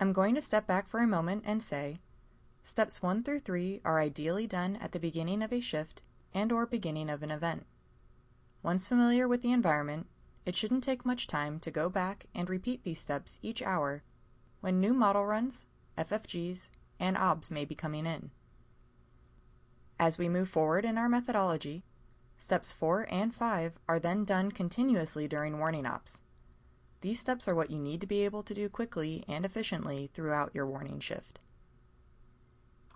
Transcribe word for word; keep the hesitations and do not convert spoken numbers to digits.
I'm going to step back for a moment and say, steps one through three are ideally done at the beginning of a shift and or beginning of an event. Once familiar with the environment, it shouldn't take much time to go back and repeat these steps each hour when new model runs, F F Gs, and O B S may be coming in. As we move forward in our methodology, steps four and five are then done continuously during warning ops. These steps are what you need to be able to do quickly and efficiently throughout your warning shift.